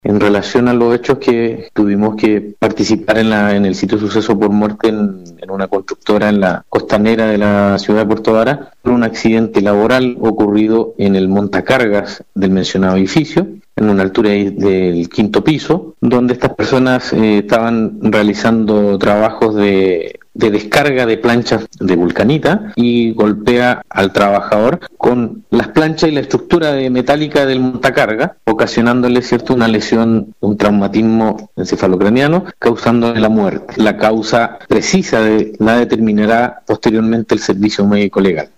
En relación a los hechos que tuvimos que participar en el sitio de suceso por muerte en una constructora en la costanera de la ciudad de Puerto Vara, por un accidente laboral ocurrido en el montacargas del mencionado edificio, en una altura del quinto piso, donde estas personas estaban realizando trabajos de descarga de planchas de vulcanita y golpea al trabajador con las planchas y la estructura metálica del montacarga, ocasionándole una lesión, un traumatismo encefalocraniano, causándole la muerte. La causa precisa la determinará posteriormente el servicio médico legal.